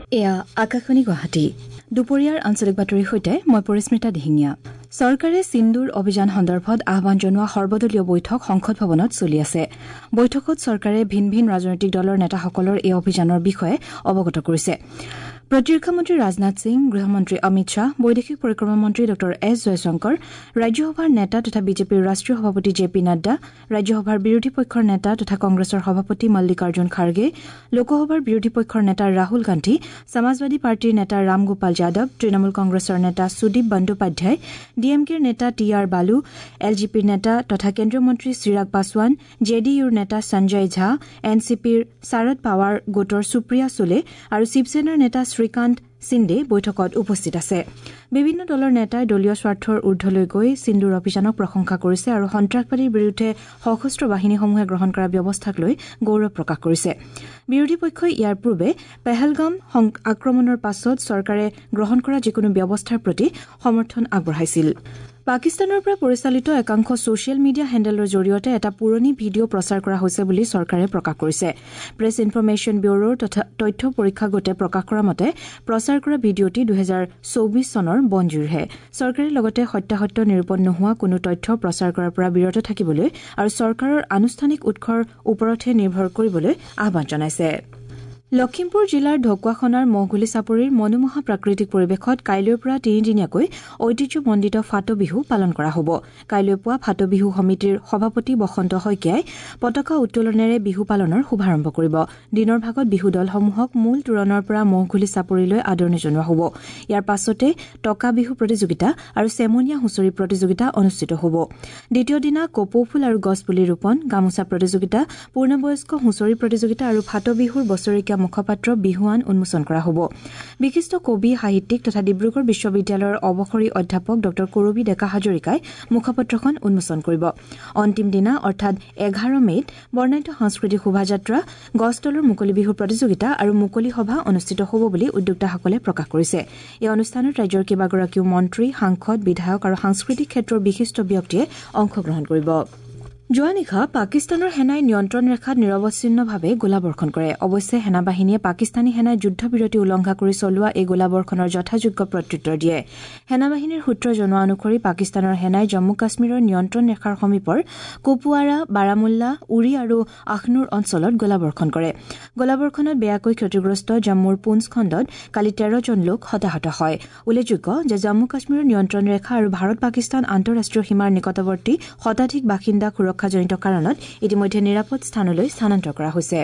এয়া আকাশবাণী গুৱাহাটী দুপৰীয়াৰ আঞ্চলিক বাতৰিৰ সৈতে মই পৰিস্মিতা দিহিঙীয়া। চৰকাৰে সিন্দুৰ অভিযান সন্দৰ্ভত আহ্বান জনোৱা সৰ্বদলীয় বৈঠক সংসদ ভৱনত চলি আছে। বৈঠকত চৰকাৰে ভিন ভিন ৰাজনৈতিক দলৰ নেতাসকলৰ এই অভিযানৰ বিষয়ে অৱগত কৰিছে। প্ৰতিৰক্ষা মন্ত্ৰী ৰাজনাথ সিং, গৃহমন্ত্ৰী অমিত শ্বাহ, বৈদেশিক পৰিক্ৰমা মন্ত্ৰী ড এছ জয়শংকৰ, ৰাজ্যসভাৰ নেতা তথা বিজেপিৰ ৰাষ্ট্ৰীয় সভাপতি জে পি নাড্ডা, ৰাজ্যসভাৰ বিৰোধী পক্ষৰ নেতা তথা কংগ্ৰেছৰ সভাপতি মল্লিকাৰ্জুন খাৰ্গে, লোকসভাৰ বিৰোধী পক্ষৰ নেতা ৰাহুল গান্ধী, সমাজবাদী পাৰ্টীৰ নেতা ৰাম গোপাল যাদৱ, তৃণমূল কংগ্ৰেছৰ নেতা সুদীপ বন্দ্যোপাধ্যায়, ডিএমকেৰ নেতা টি আৰ বালু, এলজেপিৰ নেতা তথা কেন্দ্ৰীয় মন্ত্ৰী চিৰাগ পাছোৱান, জেডিইউৰ নেতা সঞ্জয় ঝা, এনচিপিৰ শাৰদ পাৱাৰ গোটৰ সুপ্ৰিয়া সুলে আৰু শিৱসেনাৰ নেতা শ্ৰীকান্ত সিন্দে বৈঠকত উপস্থিত আছে। বিভিন্ন দলৰ নেতাই দলীয় স্বাৰ্থৰ ঊৰ্ধলৈ গৈ সিন্দুৰ অভিযানক প্ৰশংসা কৰিছে আৰু সন্ত্ৰাসবাদীৰ বিৰুদ্ধে সশস্ত্ৰ বাহিনীসমূহে গ্ৰহণ কৰা ব্যৱস্থাক লৈ গৌৰৱ প্ৰকাশ কৰিছে। বিৰোধী পক্ষই ইয়াৰ পূৰ্বে পেহেলগাম আক্ৰমণৰ পাছত চৰকাৰে গ্ৰহণ কৰা যিকোনো ব্যৱস্থাৰ প্ৰতি সমৰ্থন আগবঢ়াইছিল। পাকিস্তানৰ পৰা পৰিচালিত একাংশ ছচিয়েল মিডিয়া হেণ্ডেলৰ জৰিয়তে এটা পুৰণি ভিডিঅ' প্ৰচাৰ কৰা হৈছে বুলি চৰকাৰে প্ৰকাশ কৰিছে। প্ৰেছ ইনফৰমেশ্যন ব্যুৰোৰ তথ্য পৰীক্ষা গোটে প্ৰকাশ কৰা মতে প্ৰচাৰ কৰা ভিডিঅ'টি 2024 চনৰ বনজুইৰহে। চৰকাৰে লগতে সত্যাসত্য নিৰূপণ নোহোৱা কোনো তথ্য প্ৰচাৰ কৰাৰ পৰা বিৰত থাকিবলৈ আৰু চৰকাৰৰ আনুষ্ঠানিক উৎসৰ ওপৰতহে নিৰ্ভৰ কৰিবলৈ আহ্বান জনাইছে। লখিমপুৰ জিলাৰ ঢকুৱাখনাৰ মহগুলি চাপৰিৰ মনোমোহা প্ৰাকৃতিক পৰিৱেশত কাইলৈৰ পৰা তিনিদিনীয়াকৈ ঐতিহ্যমণ্ডিত ফাট বিহু পালন কৰা হ'ব। কাইলৈ পুৱা ফাট বিহু সমিতিৰ সভাপতি বসন্ত শইকীয়াই পতাকা উত্তোলনেৰে বিহু পালনৰ শুভাৰম্ভ কৰিব। দিনৰ ভাগত বিহু দলসমূহক মূল তোৰণৰ পৰা মহগুলি চাপৰিলৈ আদৰণি জনোৱা হ'ব। ইয়াৰ পাছতে টকা বিহু প্ৰতিযোগিতা আৰু চেমনীয়া হুঁচৰি প্ৰতিযোগিতা অনুষ্ঠিত হ'ব। দ্বিতীয় দিনা কপৌ ফুল আৰু গছপুলি ৰোপণ, গামোচা প্ৰতিযোগিতা, পূৰ্ণবয়স্ক হুঁচৰি প্ৰতিযোগিতা আৰু ফাট বিহুৰ বছৰেকীয়া মুখপাত্ৰ বিহুৱান উন্মোচন কৰা হ'ব। বিশিষ্ট কবি, সাহিত্যিক তথা ডিব্ৰুগড় বিশ্ববিদ্যালয়ৰ অৱসৰী অধ্যাপক ড কৰবী ডেকা হাজৰিকাই মুখপত্ৰখন উন্মোচন কৰিব। অন্তিম দিনা অৰ্থাৎ 11 মে'ত বৰ্ণাঢ্য সাংস্কৃতিক শোভাযাত্ৰা, গছতলৰ মুকলি বিহুৰ প্ৰতিযোগিতা আৰু মুকলি সভা অনুষ্ঠিত হ'ব বুলি উদ্যোক্তাসকলে প্ৰকাশ কৰিছে। এই অনুষ্ঠানত ৰাজ্যৰ কেইবাগৰাকীও মন্ত্ৰী, সাংসদ, বিধায়ক আৰু সাংস্কৃতিক ক্ষেত্ৰৰ বিশিষ্ট ব্যক্তিয়ে অংশগ্ৰহণ কৰিব। যোৱা নিশা পাকিস্তানৰ সেনাই নিয়ন্ত্ৰণ ৰেখাত নিৰৱচ্ছিন্নভাৱে গোলাবৰ্ষণ কৰে। অৱশ্যে সেনাবাহিনীয়ে পাকিস্তানী সেনাই যুদ্ধবিৰতি উলংঘা কৰি চলোৱা এই গোলাবৰ্ষণৰ যথাযোগ্য প্ৰত্যুত্তৰ দিয়ে। সেনাবাহিনীৰ সূত্ৰই জনোৱা অনুসৰি পাকিস্তানৰ সেনাই জম্মু কাশ্মীৰৰ নিয়ন্ত্ৰণ ৰেখাৰ সমীপৰ কুপৱাৰা, বাৰামুল্লা, উৰি আৰু আখনুৰ অঞ্চলত গোলাবৰ্ষণ কৰে। গোলাবৰ্ষণত বেয়াকৈ ক্ষতিগ্ৰস্ত জম্মুৰ পুঞ্চ খণ্ডত কালি 13 জন লোক হতাহত হয়। উল্লেখযোগ্য যে জম্মু কাশ্মীৰৰ নিয়ন্ত্ৰণ ৰেখা আৰু ভাৰত পাকিস্তান আন্তঃৰাষ্ট্ৰীয় সীমাৰ নিকটৱৰ্তী শতাধিক বাসিন্দাক সুৰক্ষাজনিত কাৰণত ইতিমধ্যে নিৰাপদ স্থানলৈ স্থানান্তৰ কৰা হৈছে।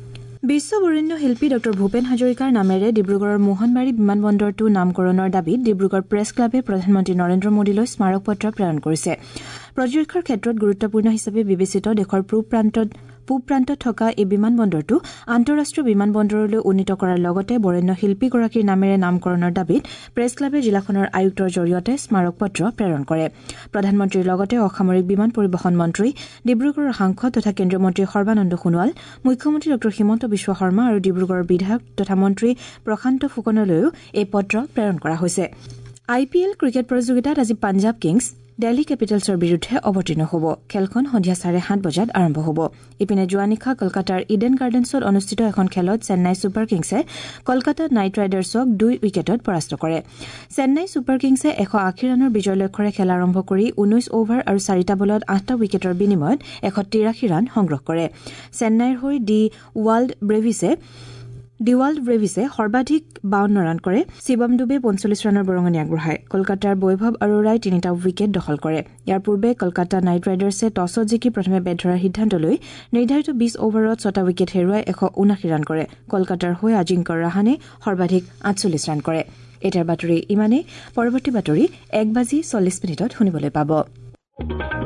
বিশ্ব বৰেণ্য শিল্পী ড ভূপেন হাজৰিকাৰ নামেৰে ডিব্ৰুগড়ৰ মোহনবাৰী বিমানবন্দৰটো নামকৰণৰ দাবীত ডিব্ৰুগড় প্ৰেছ ক্লাবে প্ৰধানমন্ত্ৰী নৰেন্দ্ৰ মোদীলৈ স্মাৰক পত্ৰ প্ৰেৰণ কৰিছে। প্ৰতিৰক্ষাৰ ক্ষেত্ৰত গুৰুত্বপূৰ্ণ হিচাপে বিবেচিত দেশৰ পূব প্ৰান্তত থকা এই বিমানবন্দৰটো আন্তঃৰাষ্ট্ৰীয় বিমানবন্দৰলৈ উন্নীত কৰাৰ লগতে বৰেণ্য শিল্পীগৰাকীৰ নামেৰে নামকৰণৰ দাবীত প্ৰেছ ক্লাবে জিলাখনৰ আয়ুক্তৰ জৰিয়তে স্মাৰক পত্ৰ প্ৰেৰণ কৰে। প্ৰধানমন্ত্ৰীৰ লগতে অসামৰিক বিমান পৰিবহণ মন্ত্ৰী, ডিব্ৰুগড়ৰ সাংসদ তথা কেন্দ্ৰীয় মন্ত্ৰী সৰ্বানন্দ সোণোৱাল, মুখ্যমন্ত্ৰী ড হিমন্ত বিশ্ব শৰ্মা আৰু ডিব্ৰুগড়ৰ বিধায়ক তথা মন্ত্ৰী প্ৰশান্ত ফুকনলৈও এই পত্ৰ প্ৰেৰণ কৰা হৈছে। IPL ক্ৰিকেট প্ৰতিযোগিতাত আজি পাঞ্জাৱ কিংছ দিল্লী কেপিটেলছৰ বিৰুদ্ধে অৱতীৰ্ণ হ'ব। খেলখন সন্ধিয়া 7:30 বজাত আৰম্ভ হ'ব। ইপিনে যোৱা নিশা কলকাতাৰ ইডেন গাৰ্ডেন্ছত অনুষ্ঠিত এখন খেলত চেন্নাই ছুপাৰ কিংছে কলকাতা নাইট ৰাইডাৰ্ছক 2 উইকেটত পৰাস্ত কৰে। চেন্নাই ছুপাৰ কিংছে 180 ৰানৰ বিজয় লক্ষ্যৰে খেল আৰম্ভ কৰি 19 অভাৰ আৰু 4টা বলত 8টা উইকেটৰ বিনিময়ত 183 ৰান সংগ্ৰহ কৰে। চেন্নাইৰ হৈ ডি ৱাল্ড ব্ৰেভিছে সৰ্বাধিক 52 ৰান কৰে। শিৱম ডুবে 45 ৰানৰ বৰঙণি আগবঢ়ায়। কলকাতাৰ বৈভৱ আৰোৰাই 3টা উইকেট দখল কৰে। ইয়াৰ পূৰ্বে কলকাতা নাইট ৰাইডাৰ্ছে টছত জিকি প্ৰথমে বেট ধৰাৰ সিদ্ধান্ত লৈ নিৰ্ধাৰিত 20 অভাৰত 6টা উইকেট হেৰুৱাই 179 ৰান কৰে। কলকাতাৰ হৈ আজিংক্য ৰাহানে সৰ্বাধিক 48 ৰান কৰে। এতিয়াৰ বাতৰি ইমানেই। পৰৱৰ্তী বাতৰি 1:40 শুনিবলৈ পাব।